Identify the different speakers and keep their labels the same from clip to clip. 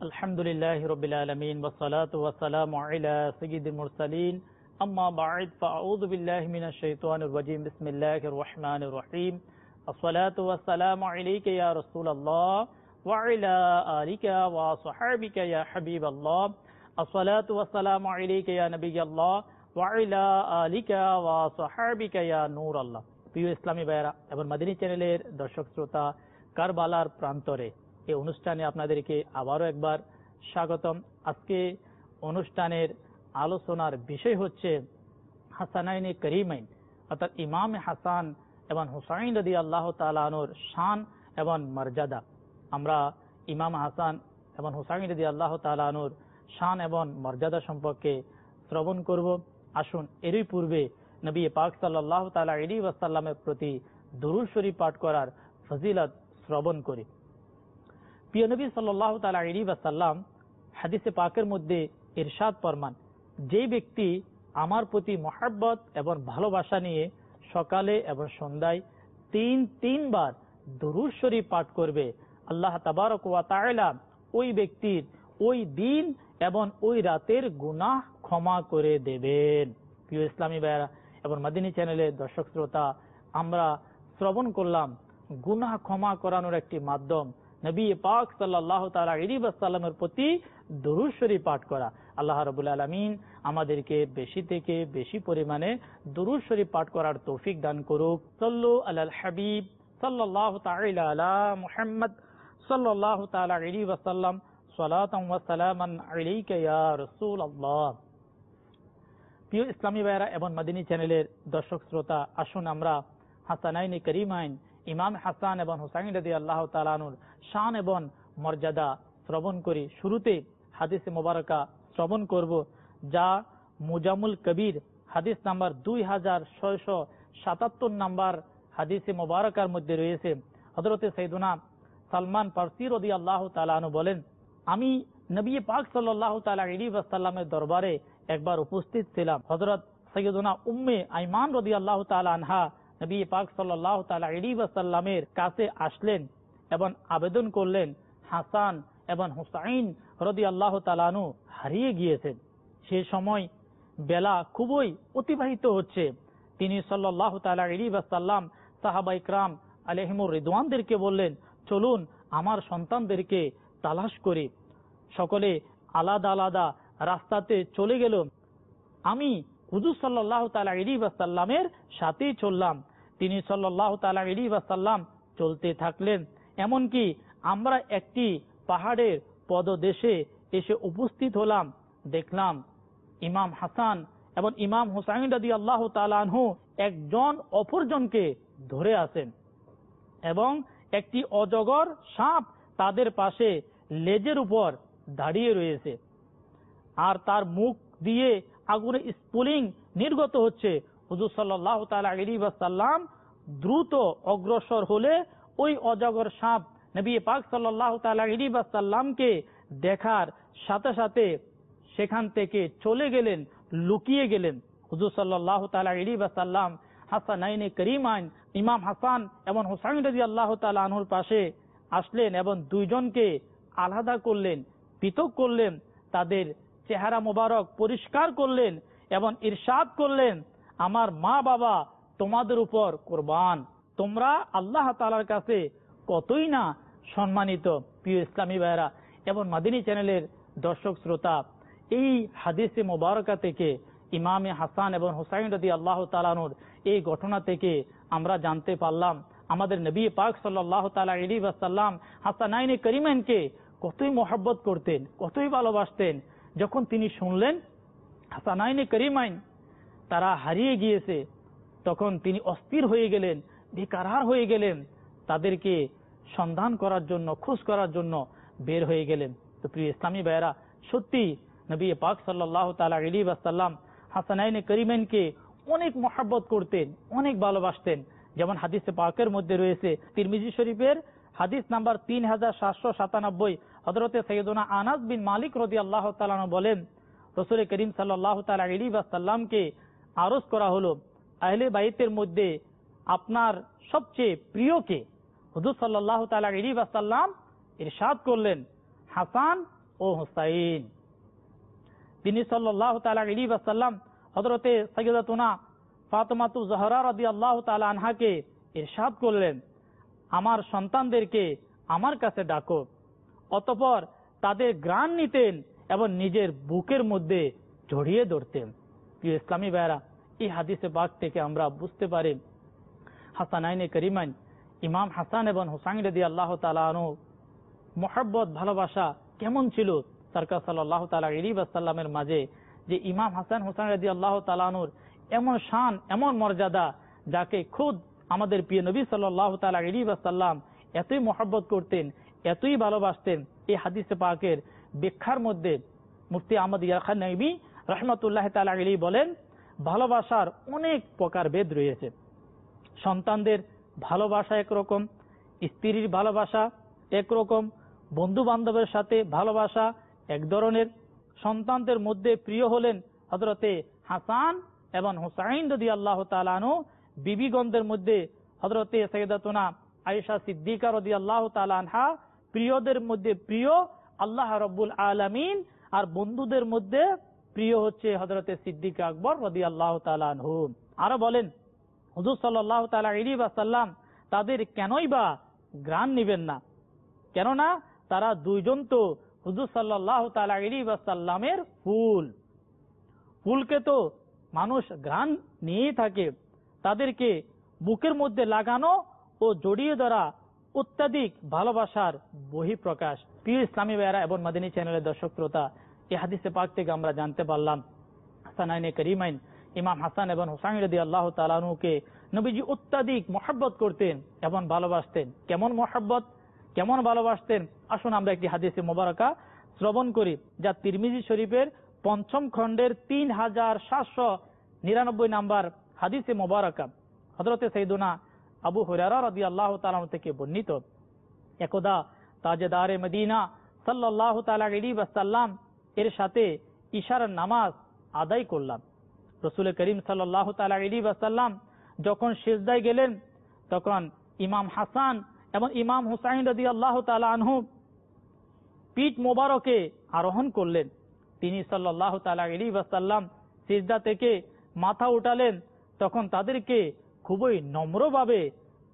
Speaker 1: আলহামদুলিল্লাহি রাব্বিল আলামিন ওয়াসসালাতু ওয়াসসালামু আলা সাইয়্যিদিল মুরসালিন আম্মা বা'দ ফাআউযু বিল্লাহি মিনাশ শাইতানির রাজীম বিসমিল্লাহির রহমানির রহিম আসসালাতু ওয়াসসালামু আলাইকা ইয়া রাসূলুল্লাহ ওয়া আলা আলিকা ওয়া সাহবিকা ইয়া হাবিবাল্লাহ আসসালাতু ওয়াসসালামু আলাইকা ইয়া নবিয়াল্লাহ ওয়া আলা আলিকা ওয়া সাহবিকা ইয়া নূরাল্লাহ। প্রিয় ইসলামী ভাইরা এবং মাদানী চ্যানেলের দর্শক শ্রোতা, কারবালার প্রান্তরে এই অনুষ্ঠানে আপনাদেরকে আবারও একবার স্বাগতম। আজকে অনুষ্ঠানের আলোচনার বিষয় হচ্ছে হাসানাইনে করিমাইন, অর্থাৎ ইমাম হাসান এবং হুসাইন রাদিয়াল্লাহু তাআলা আনহুর শান এবং মর্যাদা। আমরা ইমাম হাসান এবং হুসাইন রাদিয়াল্লাহু তাআলা আনহুর শান এবং মর্যাদা সম্পর্কে শ্রবণ করব। আসুন এরই পূর্বে নবী পাক সাল্লাল্লাহু তাআলা আলাইহি ওয়াসাল্লামের প্রতি দুরূদ শরীফ পাঠ করার ফজিলত শ্রবণ করি। প্রিয় নবী সাল্লাল্লাহু তাআলা আলাইহি ওয়াসাল্লাম হাদিসে পাকের মধ্যে ইরশাদ ফরমান, যে ব্যক্তি আমার প্রতি মহব্বত এবং ভালোবাসা নিয়ে সকালে এবং সন্ধ্যায় তিনবার দুরূদ শরীফ পাঠ করবে, আল্লাহ তাবারক ওয়া তাআলা ওই ব্যক্তির ওই দিন এবং ওই রাতের গুনাহ ক্ষমা করে দেবেন। প্রিয় ইসলামী ভাইরা এবং মাদানী চ্যানেলের দর্শক শ্রোতা, আমরা শ্রবণ করলাম গুনাহ ক্ষমা করানোর একটি মাধ্যম নবী পাক সাল্লাল্লাহু তাআলা আলাইহি ওয়াসাল্লামের প্রতি দুরূদ শরীফ পাঠ করা। আল্লাহ রাব্বুল আলামিন আমাদেরকে বেশি থেকে বেশি পরিমাণে দুরূদ শরীফ পাঠ করার তৌফিক দান করুক। সাল্লু আলাল হাবিব সাল্লাল্লাহু তাআলা আলা মুহাম্মদ সাল্লাল্লাহু তাআলা আলাইহি ওয়াসাল্লাম সালাতান ওয়া সালামান আলাইকা ইয়া রাসূলুল্লাহ। প্রিয় ইসলামী ভাইরা এবং মাদানী চ্যানেলের দর্শক শ্রোতা, আসুন আমরা হাসানাইনে করিমাইন ইমাম হাসান এবং হুসাইন রাদিয়াল্লাহু তাআলা আনহুর শান এবং মর্যাদা শ্রবণ করি। শুরুতে হাদিসে মুবারাকা শ্রবণ করব, যা মুজামুল কবির হাদিস নাম্বার 2677 নাম্বার হাদিসে মুবারাকার মধ্যে রয়েছে। হযরতে সাইয়েদুনা সালমান ফারসি রাদিয়াল্লাহু তাআলা আনহু বলেন, আমি নবী পাক সাল্লাল্লাহু তাআলা আলাইহি ওয়াসাল্লামের দরবারে একবার উপস্থিত ছিলাম। হযরত সাইয়েদুনা উম্মে আইমান রাদিয়াল্লাহু তাআলা আনহা নবী পাক সাল্লাল্লাহু তাআলা আলাইহি ওয়াসাল্লামের কাছে আসলেন এবং আবেদন করলেন, হাসান এবং হুসাইন রাদিয়াল্লাহু তাআলা আনহু হারিয়ে গিয়েছেন। সেই সময় বেলা খুবই অতিবাহিত হচ্ছে। তিনি সাল্লাল্লাহু তাআলা আলাইহি ওয়াসাল্লাম সাহাবা ইকরাম আলাইহিমুর রিদওয়ানদেরকে বললেন, চলুন আমার সন্তানদেরকে তালাশ করি। সকলে আলাদা আলাদা রাস্তাতে চলে গেল। আমি হুজুর সাল্লাল্লাহু তাআলা আলাইহি ওয়াসাল্লামের সাথেই চললাম। তিনি সাল্লাল্লাহু তাআলা আলাইহি ওয়াসাল্লাম চলতে থাকলেন। এমনকি আমরা একটি পাহাড়ের পদদেশে এসে উপস্থিত হলাম। দেখলাম ইমাম হাসান এবং ইমাম হুসাইন রাদিয়াল্লাহু তাআলা আনহু একজন অপরজনকে ধরে আছেন এবং একটি অজগর সাপ তাদের পাশে লেজের উপর দাঁড়িয়ে রয়েছে, আর তার মুখ দিয়ে আগুনের স্ফুলিঙ্গ নির্গত হচ্ছে। হুজুর সাল্লাল্লাহু তাআলা আলাইহি ওয়াসাল্লাম দ্রুত অগ্রসর হলে ওই অজগর সাপ নবী পাক সাল্লাল্লাহু তাআলা আলাইহি ওয়াসাল্লামকে দেখার সাথে সাথে সেখান থেকে চলে গেলেন, লুকিয়ে গেলেন। হুজুর সাল্লাল্লাহু তাআলা আলাইহি ওয়াসাল্লাম হাসানাইনে করিমাইন ইমাম হাসান এবং হুসাইন রাদিয়াল্লাহু তাআলা আনহুর পাশে আসলেন এবং দুইজনকে আলাদা করলেন, পৃথক করলেন, তাদের চেহারা মোবারক পরিষ্কার করলেন এবং ইরশাদ করলেন, আমার মা বাবা তোমাদের উপর কুরবান, তোমরা আল্লাহ তাআলার কাছে কতই না সম্মানিত। প্রিয় ইসলামী ভাইরা এবং মাদানী চ্যানেলের দর্শক শ্রোতা, এই হাদিসে মুবারকা থেকে ইমামে হাসান এবং হুসাইন রাদিয়াল্লাহু তাআলা আনহুর এই ঘটনা থেকে আমরা জানতে পারলাম আমাদের নবী পাক সাল্লাল্লাহু তাআলা আলাইহি ওয়াসাল্লাম হাসানাইনে করিমাইনকে কতই মহব্বত করতেন, কতই ভালোবাসতেন। যখন তিনি শুনলেন হাসানাইনে করিমাইন তারা হারিয়ে গিয়েছে, তখন তিনি অস্থির হয়ে গেলেন, বেকারার হয়ে গেলেন, তাদেরকে সন্ধান করার জন্য, খোঁজ করার জন্য বের হয়ে গেলেন। তো প্রিয় ইসলামী ভাইরা, সত্যি নবী পাক সাল্লাল্লাহু তাআলা আলাইহি ওয়াসাল্লাম হাসানাইনে করিমাইনকে অনেক মহব্বত করতেন, অনেক ভালোবাসতেন। যেমন হাদিসে পাকের মধ্যে রয়েছে, তিরমিজি শরীফের হাদিস নাম্বার 3797, হযরতে সাইয়েদুনা আনাস বিন মালিক রাদিয়াল্লাহু তাআলা আনহু বলেন, রাসূল করিম সাল্লাল্লাহু তাআলা আলাইহি ওয়াসাল্লামকে আরজ করা হলো, আহলে বাইতের মধ্যে আপনার সবচেয়ে প্রিয় কে? হুজুর সাল্লাল্লাহু তাআলা আলাইহি ওয়াসাল্লাম ইরশাদ করলেন, হাসান ও হুসাইন। তিনি সাল্লাল্লাহু তাআলা আলাইহি ওয়াসাল্লাম হযরতে সাইয়্যিদাতুনা ফাতেমাতু জোহরা রাদিয়াল্লাহু তাআলা আনহাকে ইরশাদ করলেন, আমার সন্তানদেরকে আমার কাছে ডাকো। অতঃপর তাদের ঘ্রাণ নিতেন এবং নিজের বুকের মধ্যে জড়িয়ে ধরতেন। প্রিয় ইসলামী ভাইরা, এই হাদিসে পাক থেকে আমরা বুঝতে পারি হাসানাইনে করিমাইন ইমাম হাসান এবং হুসাইন রাদিয়াল্লাহু তাআলা আনহু মুহাব্বত ভালোবাসা কেমন ছিল সরকার সাল্লাল্লাহু তাআলা আলাইহি ওয়াসাল্লামের মাঝে, যে ইমাম হাসান হুসাইন রাদিয়াল্লাহু তাআলা আনহুর এমন শান, এমন মর্যাদা, যাকে খুদ আমাদের প্রিয় নবী সাল্লাল্লাহু তাআলা আলাইহি ওয়াসাল্লাম এতই মুহাব্বত করতেন, এতই ভালোবাসতেন। এই হাদিসে পাকের ব্যাখ্যার মধ্যে মুফতি আহমদ ইয়ার খান নবী রাহমাতুল্লাহ তাআলা আলাইহি বলেন, ভালোবাসার অনেক প্রকার ভেদ রয়েছে। সন্তানদের ভালোবাসা একরকম, স্ত্রীর ভালোবাসা একরকম, বন্ধু বান্ধবের সাথে ভালোবাসা এক ধরনের। সন্তানদের মধ্যে প্রিয় হলেন হযরতে হাসান এবং হুসাইন রাদিয়াল্লাহু তাআলা আনহু। বিবিগণদের মধ্যে হযরতে সাইয়্যিদাতুনা আয়েশা সিদ্দিকা রাদিয়াল্লাহু তাআলা আনহা প্রিয়দের মধ্যে প্রিয় আল্লাহ রাব্বুল আলামিন, আর বন্ধুদের মধ্যে প্রিয় হচ্ছে হযরতে সিদ্দিক আকবর রাদিয়াল্লাহু তাআলা আনহু। আরো বলেন হুজুর সাল্লাল্লাহু তাআলা আলাইহি ওয়াসাল্লাম তাদের কেনই বা ঘ্রাণ নিবেন না, কেননা তারা দুইজন তো হুজুর সাল্লাল্লাহু তাআলা আলাইহি ওয়াসাল্লামের ফুল। ফুলকে তো মানুষ ঘ্রাণ নিয়েই থাকে। তাদেরকে বুকের মধ্যে লাগানো ও জড়িয়ে ধরা অত্যাধিক ভালোবাসার বহিঃপ্রকাশ। প্রিয় ইসলামী ভাইয়েরা এবং মাদানী চ্যানেলের দর্শক শ্রোতা, এই হাদিসে পাক থেকে আমরা জানতে পারলাম হাসানাইনে করিমাইন ইমাম হাসান এবং হুসাইন রাদিয়াল্লাহু তাআলা আনহুকে নবীজি অত্যাধিক মহব্বত করতেন এবং ভালোবাসতেন। কেমন মহব্বত, কেমন ভালোবাসতেন, আসুন আমরা একটি হাদিসে মোবারকা শ্রবণ করি, যা তিরমিজি শরীফের ৫ম খণ্ডের ৩৭৯৯ নাম্বার হাদিসে মোবারকা হযরতে সাইয়্যিদুনা আবু হুরায়রা রাদিয়াল্লাহু তাআলা থেকে বর্ণিত। একদা তাজেদারে মদিনা সাল্লাল্লাহু তাআলা আলাইহি ওয়াসাল্লাম এর সাথে ইশার নামাজ আদায় করলাম। রাসূল করিম সাল্লাল্লাহু তাআলা আলাইহি ওয়াসাল্লাম যখন সিজদায় গেলেন, তখন ইমাম হাসান এবং ইমাম হুসাইন রাদিয়াল্লাহু তাআলা আনহু পিঠ মোবারকে আরোহণ করলেন। তিনি সাল্লাল্লাহু তাআলা আলাইহি ওয়াসাল্লাম সিজদা থেকে মাথা উঠালেন, তখন তাদেরকে খুবই নম্রভাবে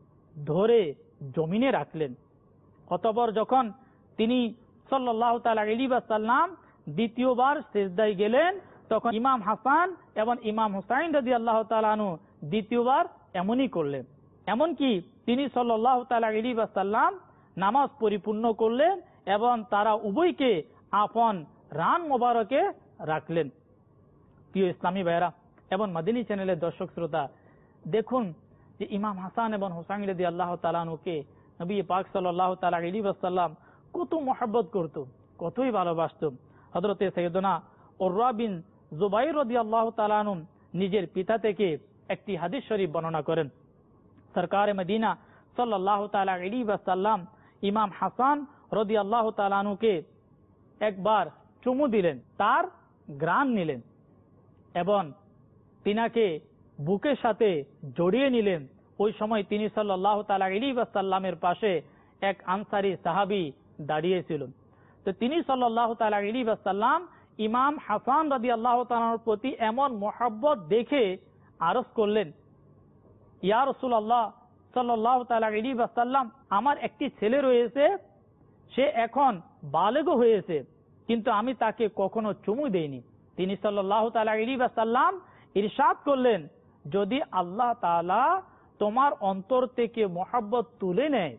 Speaker 1: ধরে জমিনে রাখলেন। অতঃপর যখন তিনি সাল্লাল্লাহু তাআলা আলাইহি ওয়াসাল্লাম দ্বিতীয়বার সিজদায় গেলেন, তখন ইমাম হাসান এবং ইমাম হুসাইন রাদিয়াল্লাহু তাআলা আনহু দ্বিতীয়বার এমনই করলেন। এমনকি তিনি সাল্লাল্লাহু তাআলা আলাইহি ওয়াসাল্লাম নামাজ পরিপূর্ণ করলেন এবং তারা উভয়কে আপন রান মোবারকে রাখলেন। প্রিয় ইসলামী ভাইরা এবং মাদানী চ্যানেলের দর্শক শ্রোতা, দেখুন যে ইমাম হাসান এবং হুসাইন রাদিয়াল্লাহু তাআলা আনহুকে নবী পাক সাল্লাল্লাহু তাআলা আলাইহি ওয়াসাল্লাম কত মহব্বত করত, কতই ভালোবাসত। হযরতে সাইয়্যিদুনা উরওয়া বিন জুবাইর রাদিয়াল্লাহু তাআলা আনহু নিজের পিতা থেকে একটি হাদিস শরীফ বর্ণনা করেন। সরকারে মদিনা সাল্লাল্লাহু তাআলা আলাইহি ওয়াসাল্লাম ইমাম হাসান রাদিয়াল্লাহু তাআলা আনহুকে একবার চুমু দিলেন, তার ঘ্রাণ নিলেন এবং তিনাকে বুকের সাথে জড়িয়ে নিলেন। ওই সময় তিনি সাল্লাল্লাহু তাআলা আলাইহি ওয়াসাল্লামের পাশে এক আনসারী সাহাবী দাঁড়িয়েছিল। তো তিনি সাল্লাল্লাহু তাআলা আলাইহি ওয়াসাল্লাম ইমাম হাসান রাদিয়াল্লাহু তাআলার প্রতি এমন মহব্বত দেখে আরজ করলেন, ইয়া রাসূলুল্লাহ সাল্লাল্লাহু তাআলা আলাইহি ওয়াসাল্লাম, আমার একটি ছেলে রয়েছে, সে এখন বালেগ হয়েছে, কিন্তু আমি তাকে কখনো চুমু দেইনি। তিনি সাল্লাল্লাহু তাআলা আলাইহি ওয়াসাল্লাম ইরশাদ করলেন, যদি আল্লাহ তাআলা তোমার অন্তর থেকে মহব্বত তুলে নেয়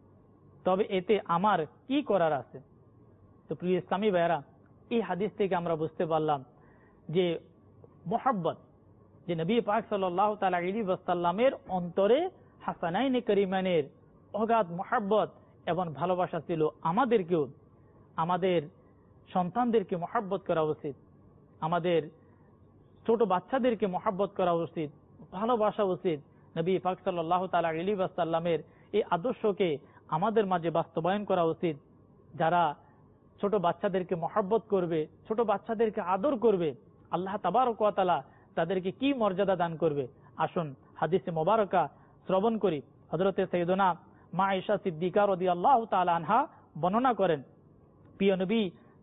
Speaker 1: তবে এতে আমার কি করার আছে। তো প্রিয় ইসলামী ভাইরা, এই হাদিস থেকে আমরা বুঝতে পারলাম যে মহব্বত, যে নবী পাক সাল্লাল্লাহু তাআলা আলাইহি ওয়াসাল্লামের অন্তরে হাসানাইনে করিমানের অগাধ মহব্বত এবং ভালোবাসা ছিল। আমাদেরকেও আমাদের সন্তানদেরকে মহব্বত করা উচিত, আমাদের ছোট বাচ্চাদেরকে মহব্বত করা উচিত, ভালোবাসা উচিত। নবী পাক সাল্লাল্লাহু তাআলা আলাইহি ওয়াসাল্লামের এই আদর্শকে আমাদের মাঝে বাস্তবায়ন করা উচিত। যারা ছোট বাচ্চাদেরকে মহব্বত করবে, ছোট বাচ্চাদেরকে আদর করবে, আল্লাহ তাবারক ওয়া তাআলা তাদেরকে কি মর্যাদা দান করবে। আসুন হাদিসে মোবারকা শ্রবণ করি। হযরতে সাইয়্যিদুনা মা আয়েশা সিদ্দিকা রাদিয়াল্লাহু তাআলা আনহা বর্ণনা করেন, প্রিয় নবী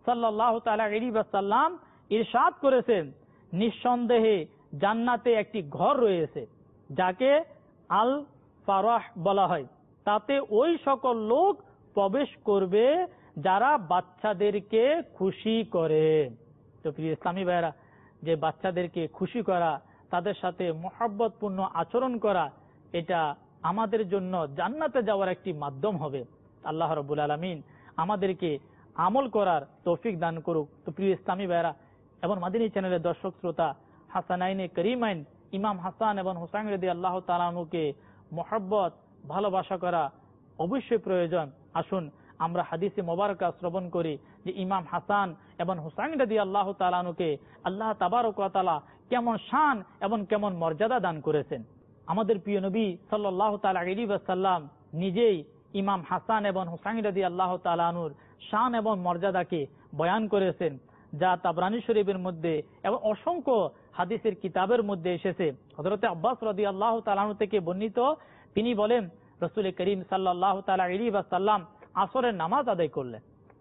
Speaker 1: সাল্লাল্লাহু তাআলা আলাইহি ওয়াসাল্লাম ইরশাদ করেছেন, নিঃসন্দেহে জান্নাতে একটি ঘর রয়েছে যাকে আল ফারাহ বলা হয়, তাতে ওই সকল লোক প্রবেশ করবে যারা বাচ্চাদেরকে খুশি করে। তো প্রিয় ইসলামী ভাইরা, যে বাচ্চাদেরকে খুশি করা, তাদের সাথে মহব্বতপূর্ণ আচরণ করা, এটা আমাদের জন্য জান্নাতে যাওয়ার একটি মাধ্যম হবে। আল্লাহ রাব্বুল আলামিন আমাদেরকে আমল করার তৌফিক দান করুক। তো প্রিয় ইসলামী ভাইরা এবং মাদিনী চ্যানেলের দর্শক শ্রোতা, হাসানাইনে করিমাইন ইমাম হাসান এবং হুসাইন রাদিয়াল্লাহু তাআলা আনহুকে মহব্বত ভালোবাসা করা অবশ্যই প্রয়োজন। আসুন আমরা হাদিসে মোবারকা শ্রবণ করি যে ইমাম হাসান এবং হুসাইন রাদিয়াল্লাহু তাআলা আনহুকে আল্লাহ তাবারক ওয়া তাআলা কেমন শান এবং কেমন মর্যাদা দান করেছেন। আমাদের প্রিয় নবী সাল্লাল্লাহু তাআলা আলাইহি ওয়াসাল্লাম নিজেই ইমাম হাসান এবং হুসাইন রাদিয়াল্লাহু তাআলা আনহুর শান এবং মর্যাদাকে বয়ান করেছেন, যা তাবরানী শরীফের মধ্যে এবং অসংখ্য হাদিসের কিতাবের মধ্যে এসেছে। হযরত আব্বাস রাদিয়াল্লাহু তাআলা আনহু থেকে বর্ণিত, তিনি বলেন, রাসূল করিম সাল্লাল্লাহু তাআলা আলাইহি ওয়াসাল্লাম আসরের নামাজ আদায় করলেন।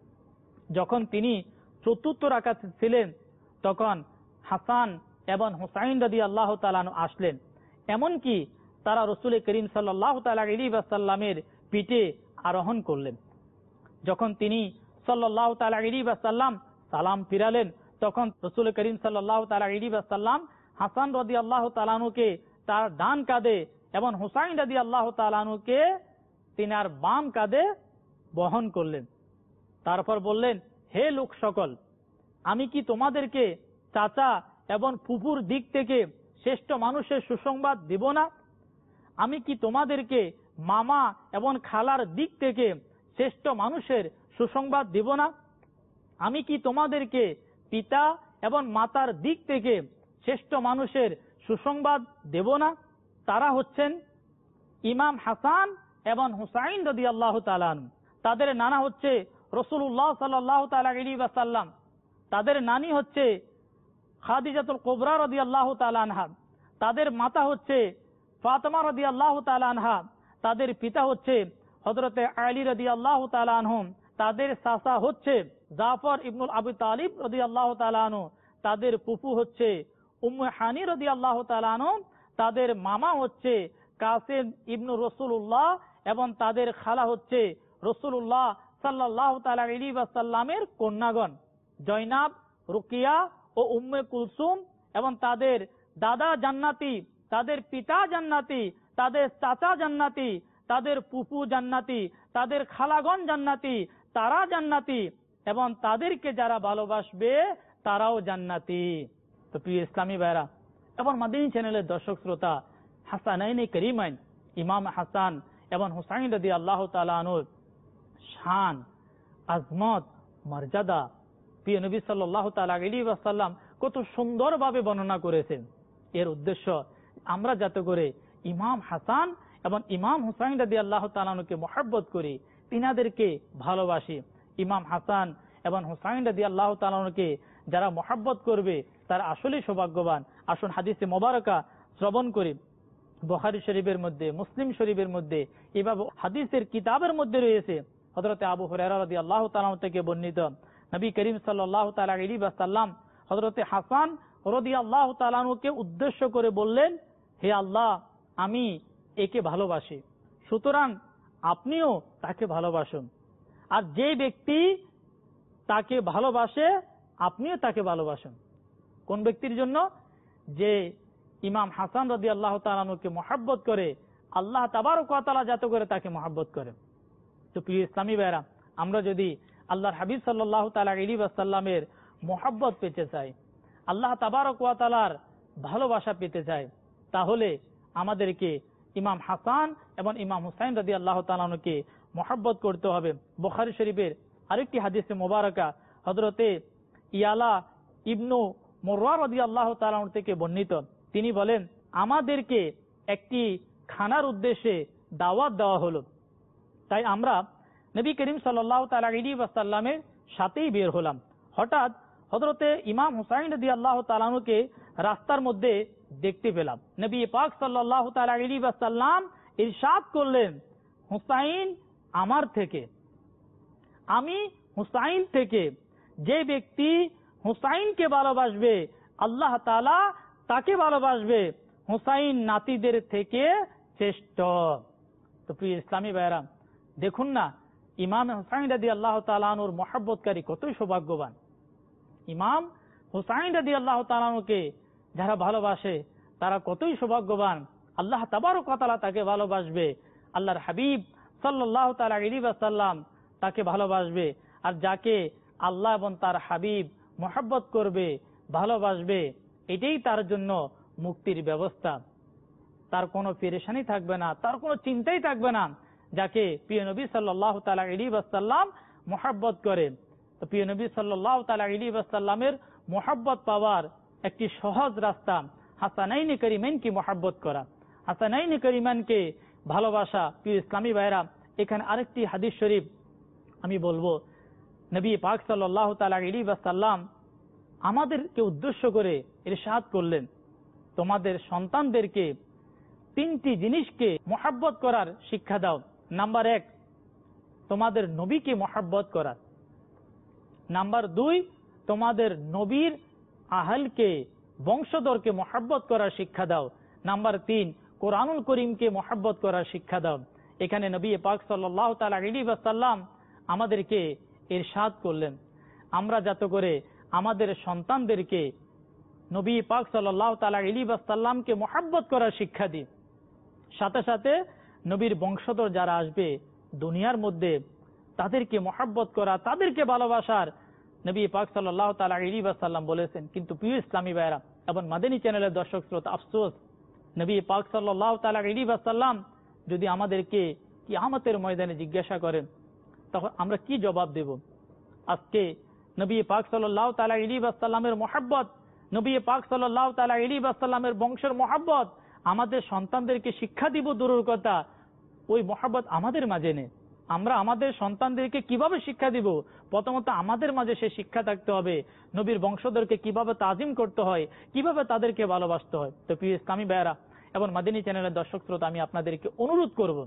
Speaker 1: যখন তিনি চতুর্থ রাকাতে ছিলেন, তখন হাসান এবং হুসাইন রাদিয়াল্লাহু তাআলা আনহু আসলেন। এমনকি তারা রাসূল করিম সাল্লাল্লাহু তাআলা আলাইহি ওয়াসাল্লামের পিঠে আরোহণ করলেন। যখন তিনি সাল্লাল্লাহু তাআলা আলাইহি ওয়াসাল্লাম সালাম ফিরালেন, তখন রাসূল করিম সাল্লাল্লাহু তাআলা আলাইহি ওয়াসাল্লাম হাসান রাদিয়াল্লাহু তাআলা আনহুকে তার ডান কাঁধে এবং হুসাইন রাদিয়াল্লাহু তাআলা আনহুকে তিনার বাম কাঁধে বহন করলেন। তারপর বললেন, হে লোক সকল, আমি কি তোমাদেরকে চাচা এবং ফুফুর দিক থেকে শ্রেষ্ঠ মানুষের সুসংবাদ দিব না? আমি কি তোমাদেরকে মামা এবং খালার দিক থেকে শ্রেষ্ঠ মানুষের সুসংবাদ দিব না? আমি কি তোমাদেরকে পিতা এবং মাতার দিক থেকে শ্রেষ্ঠ মানুষের সুসংবাদ দেব না? তারা হচ্ছেন ইমাম হাসান এবং হুসাইন রাদিয়াল্লাহু তাআলা আনহু। তাদের নানা হচ্ছে রাসূলুল্লাহ সাল্লাল্লাহু তাআলা আলাইহি ওয়াসাল্লাম, তাদের নানি হচ্ছে খাদিজাতুল কুবরা রাদিয়াল্লাহু তাআলা আনহা, তাদের মাতা হচ্ছে ফাতেমা রাদিয়াল্লাহু তাআলা আনহা, তাদের পিতা হচ্ছে হযরতে আলী রাদিয়াল্লাহু তাআলা আনহু, তাদের চাচা হচ্ছে জাফর ইবনুল আবি তালিব রাদিয়াল্লাহু তাআলা আনহু, তাদের ফুফু হচ্ছে উম্মে হানি রাদিয়াল্লাহু তাআলা আনহু, তাদের মামা হচ্ছে কাসিম ইবনু রাসূলুল্লাহ এবং তাদের খালা হচ্ছে রাসূলুল্লাহ সাল্লাল্লাহু তাআলা আলাইহি ওয়াসাল্লামের কন্যাগণ জয়নাব, রুকিয়া ও উম্মে কুলসুম, এবং তাদের দাদা জান্নাতি, তাদের পিতা জান্নাতি, তাদের চাচা জান্নাতি, তাদের ফুফু জান্নাতি, তাদের খালাগণ জান্নাতি, তারা জান্নাতি, এবং তাদেরকে যারা ভালোবাসবে তারাও জান্নাতি। তো প্রিয় ইসলামী ভাইরা এবং মাদিনী চ্যানেলের দর্শক শ্রোতা, হাসানাইনে করিমাইন ইমাম হাসান এবং হুসাইন রাদিয়াল্লাহু তাআলা আনহুর শান, আজমত, মর্যাদা প্রিয় নবী সাল্লাল্লাহু তাআলা আলাইহি ওয়াসাল্লাম কত সুন্দরভাবে বর্ণনা করেছেন। এর উদ্দেশ্য আমরা যাতে করে ইমাম হাসান এবং ইমাম হুসাইন রাদিয়াল্লাহু তাআলা আনহুকে মহব্বত করি, তিনাদেরকে ভালোবাসি। ইমাম হাসান এবং হুসাইন রাদিয়াল্লাহু তাআলা আনহুকে যারা মহব্বত করবে তারা আসলেই সৌভাগ্যবান। আসুন হাদিসে মোবারকা শ্রবণ করি। বুখারী শরীফের মধ্যে, মুসলিম শরীফের মধ্যে, এভাবে হাদিসের কিতাবের মধ্যে রয়েছে। হযরত আবু হুরায়রা রাদিয়াল্লাহু তাআলা আনহু থেকে বর্ণিত, নবী করিম সাল্লাল্লাহু তাআলা আলাইহি ওয়াসাল্লাম হযরত হাসান রাদিয়াল্লাহু তাআলা আনহুকে উদ্দেশ্য করে বললেন, হে আল্লাহ, আমি একে ভালোবাসি, সুতরাং আপনিও তাকে ভালোবাসুন। আর যে ব্যক্তি তাকে ভালোবাসে আপনিও তাকে ভালোবাসুন। কোন ব্যক্তির জন্য? যে ইমাম হাসান রাদিয়াল্লাহু তাআলা আনহুকে মহব্বত করে, আল্লাহ তাবারক ওয়া তাআলা যাতে করে তাকে মহব্বত করে। তো প্রিয় ইসলামী ভাইরা, আমরা যদি আল্লাহর হাবিব সাল্লাল্লাহু তাআলা আলাইহি ওয়াসাল্লামের মহব্বত পেতে চাই, আল্লাহ তাবারক ওয়া তাআলার ভালোবাসা পেতে চাই, তাহলে আমাদেরকে ইমাম হাসান এবং ইমাম হুসাইন রাদিয়াল্লাহু তাআলা আনহুকে মহব্বত করতে হবে। বুখারী শরীফের আরেকটি হাদিসে মোবারকা হযরতে ইয়ালা ইবনু মুররা রাদিয়াল্লাহু তাআলা আনহু থেকে বর্ণিত, তিনি বলেন, আমাদেরকে একটি খানার উদ্দেশ্যে দাওয়াত দেওয়া হলো, তাই আমরা নবী করিম সাল্লাল্লাহু তাআলা আলাইহি ওয়াসাল্লামের সাথেই বের হলাম। হঠাৎ হযরতে ইমাম হুসাইন রাদিয়াল্লাহু তাআলা আনহুকে রাস্তার মধ্যে দেখতে পেলাম। নবী পাক সাল্লাল্লাহু তাআলা আলাইহি ওয়াসাল্লাম ইরশাদ করলেন, হুসাইন আমার থেকে, আমি হুসাইন থেকে, যে ব্যক্তি হুসাইনকে ভালোবাসবে আল্লাহ তাআলা তাকে ভালোবাসবে হুসাইন নাতিদের থেকে শ্রেষ্ঠ। তো প্রিয় ইসলামী ভাইরা, দেখুন না ইমাম হুসাইন রাদিয়াল্লাহু তাআলা আনহুর মহব্বতকারী কতই সৌভাগ্যবান। ইমাম হুসাইন রাদিয়াল্লাহু তাআলা আনহুকে যারা ভালোবাসে তারা কতই সৌভাগ্যবান। আল্লাহ তাবারক ওয়া তাআলা তাকে ভালোবাসবে, আল্লাহর হাবিব সাল্লাল্লাহু তাআলা আলাইহি ওয়াসাল্লাম তাকে ভালোবাসবে। আর যাকে আল্লাহ এবং তার হাবিব মহব্বত করবে, ভালোবাসবে, এটাই তার জন্য মুক্তির ব্যবস্থা। তার কোনো পেরেশানি থাকবে না, তার কোনো চিন্তাই থাকবে না। যাকে প্রিয় নবী সাল্লাল্লাহু তাআলা আলাইহি ওয়াসাল্লাম মহব্বত করে, তো প্রিয় নবী সাল্লাল্লাহু তাআলা আলাইহি ওয়াসাল্লামের মহব্বত পাওয়ার একটি সহজ রাস্তা হাসানাইনে করিমাইনকে মহব্বত করা, হাসানাইনে করিমানকে ভালোবাসা। প্রিয় ইসলামী ভাইরা, এখানে আরেকটি হাদিস শরীফ আমি বলবো। নবী পাক সাল্লাল্লাহু তাআলা আলাইহি ওয়াসাল্লাম আমাদেরকে উদ্দেশ্য করে ইরশাদ করলেন, তোমাদের সন্তানদেরকে তিনটি জিনিসকে মহব্বত করার শিক্ষা দাও। নাম্বার 1, তোমাদের নবীকে মহব্বত করা। নাম্বার 2, তোমাদের নবীর আহলকে, বংশধরকে মহব্বত করার শিক্ষা দাও। নাম্বার 3, কোরআনুল করিমকে মহব্বত করার শিক্ষা দাও। এখানে নবী পাক সাল্লাল্লাহু তাআলা আলাইহি ওয়াসাল্লাম আমাদেরকে ইরশাদ করলেন, আমরা যাতে করে আমাদের সন্তানদেরকে নবী পাক সাল্লাল্লাহু তাআলা আলাইহি ওয়াসাল্লামকে মহব্বত করার শিক্ষা দিই। সাথে সাথে নবীর বংশধর যারা আসবে দুনিয়ার মধ্যে তাদেরকে মহব্বত করা, তাদেরকে ভালোবাসার নবী পাক সাল্লাল্লাহু তাআলা আলাইহি ওয়াসাল্লাম বলেছেন। কিন্তু প্রিয় ইসলামী ভাইরা এবং মাদানী চ্যানেলের দর্শক শ্রোতা, আফসোস, নবী পাক সাল্লাল্লাহু তাআলা আলাইহি ওয়াসাল্লাম যদি আমাদেরকে কিয়ামতের ময়দানে জিজ্ঞাসা করেন, তখন আমরা কি জবাব দেব? আজকে নবী পাক সাল্লাল্লাহু তাআলা আলাইহি ওয়াসাল্লামের মহব্বত, নবী পাক সাল্লাল্লাহু তাআলা আলাইহি ওয়াসাল্লামের বংশের মহব্বত আমাদের সন্তানদেরকে শিক্ষা দিব দূরের কথা, ওই মহব্বত আমাদের মাঝে নেই। আমরা আমাদের সন্তানদেরকে কিভাবে শিক্ষা দিব? প্রথমত আমাদের মাঝে সে শিক্ষা থাকতে হবে, নবীর বংশধরকে কিভাবে তাজিম করতে হয়, কিভাবে তাদেরকে ভালোবাসতে হয়। তো প্রিয় ইসলামী ভাইরা এবং মাদানী চ্যানেলের দর্শক শ্রোতা, আমি আপনাদেরকে অনুরোধ করব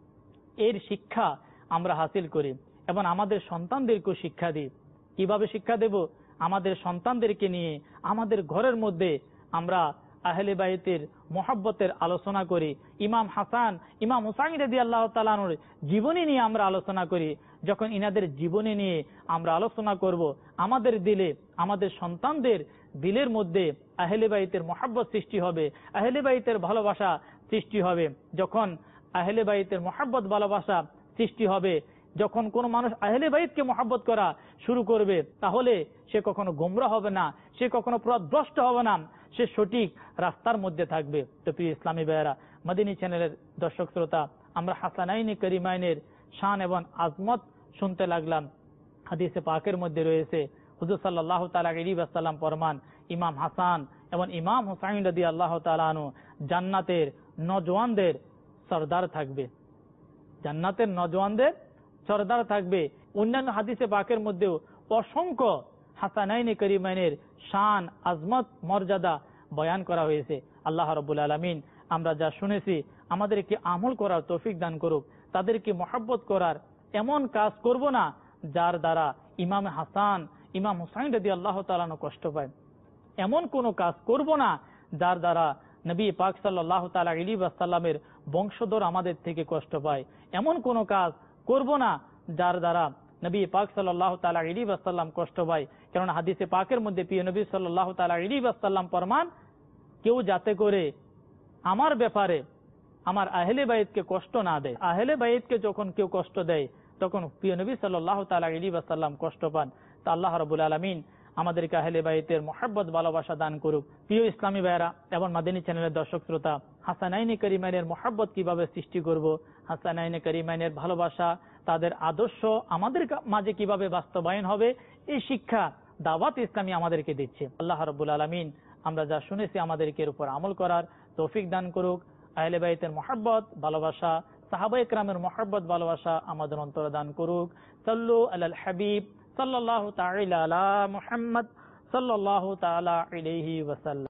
Speaker 1: এর শিক্ষা আমরা হাসিল করি এবং আমাদের সন্তানদেরকেও শিক্ষা দিই। কিভাবে শিক্ষা দেব? আমাদের সন্তানদেরকে নিয়ে আমাদের ঘরের মধ্যে আমরা আহলে বাইতের মহব্বতের আলোচনা করি, ইমাম হাসান, ইমাম হুসাইন রাদিয়াল্লাহু তাআলা আনহুর জীবনী নিয়ে আমরা আলোচনা করি। যখন ইনাদের জীবনী নিয়ে আমরা আলোচনা করব, আমাদের দিলে, আমাদের সন্তানদের দিলের মধ্যে আহলে বাইতের মহব্বত সৃষ্টি হবে, আহলে বাইতের ভালোবাসা সৃষ্টি হবে। যখন আহলে বাইতের মহব্বত ভালোবাসা সৃষ্টি হবে, যখন কোনো মানুষ আহলে বাইতকে মহব্বত করা শুরু করবে, তাহলে সে কখনো গোমরা হবে না, সে কখনো পথভ্রষ্ট হবে না, সে সঠিক রাস্তার মধ্যে থাকবে। তো প্রিয় ইসলামী ভাইয়েরা, মাদিনী চ্যানেলের দর্শক শ্রোতা, আমরা হাসানাইনে করিমাইনের শান এবং আজমত শুনতে লাগলাম। হাদিসে পাকের মধ্যে রয়েছে, হুজুর সাল্লাল্লাহু তাআলা আলাইহি ওয়াসাল্লাম ফরমান, ইমাম হাসান এবং ইমাম হুসাইন রাদিয়াল্লাহু তাআলা আনহু জান্নাতের নওজওয়ানদের সরদার থাকবে, জান্নাতের নওজওয়ানদের সরদার থাকবে। অন্যান্য হাদিসে পাকের মধ্যেও অসংখ্য হাসানাইনে করিমাইনের শান, আজমত, মর্যাদা বয়ান করা হয়েছে। আল্লাহ রাব্বুল আলামিন আমরা যা শুনেছি আমাদেরকে আমল করার তৌফিক দান করুক। তাদেরকে মহব্বত করার এমন কাজ করব না যার দ্বারা ইমাম হাসান, ইমাম হুসাইন রাদিয়াল্লাহু তাআলা আনহু কষ্ট পায়। এমন কোন কাজ করব না যার দ্বারা নবী পাক সাল্লাল্লাহু তাআলা আলাইহি ওয়াসাল্লামের বংশধর আমাদের থেকে কষ্ট পায়। এমন কোন কাজ করব না যার দ্বারা নবী পাক সাল্লাল্লাহু তাআলা আলাইহি ওয়াসাল্লাম কষ্ট পায়। কারণ হাদিসে পাকের মধ্যে প্রিয় নবী সাল্লাল্লাহু তাআলা আলাইহি ওয়াসাল্লাম ফরমান, কেউ যাতে করে আমার ব্যাপারে আমার আহলে বাইতকে কষ্ট না দেয়। আহলে বাইতকে যখন কেউ কষ্ট দেয় তখন প্রিয় নবী সাল্লাল্লাহু তাআলা আলাইহি ওয়াসাল্লাম কষ্ট পান। তা আল্লাহ রাব্বুল আলামিন আমাদেরকে আহলে বাইতের মহব্বত ভালোবাসা দান করুক। প্রিয় ইসলামী ভাইরা এবং মাদানী চ্যানেলের দর্শক শ্রোতা, হাসানাইনে করিমাইনের মহব্বত কিভাবে সৃষ্টি করব, হাসানাইনে করিমাইনের ভালোবাসা, তাদের আদর্শ আমাদের মাঝে কিভাবে বাস্তবায়ন হবে, এই শিক্ষা দাওয়াত ইসলামী আমাদেরকে দিচ্ছে। আল্লাহ রাব্বুল আলামিন আমরা যা শুনেছি আমাদেরকে এর উপর আমল করার তৌফিক দান করুক। আহলে বাইতের মহব্বত ভালোবাসা, সাহাবায়ে কেরামের মহব্বত ভালোবাসা আমাদের অন্তরে দান করুক। সাল্লু আলাল হাবিব সাল্লাল্লাহু তাআলা আলা মুহাম্মদ সাল্লাল্লাহু তাআলা আলাইহি ওয়াসাল্লাম।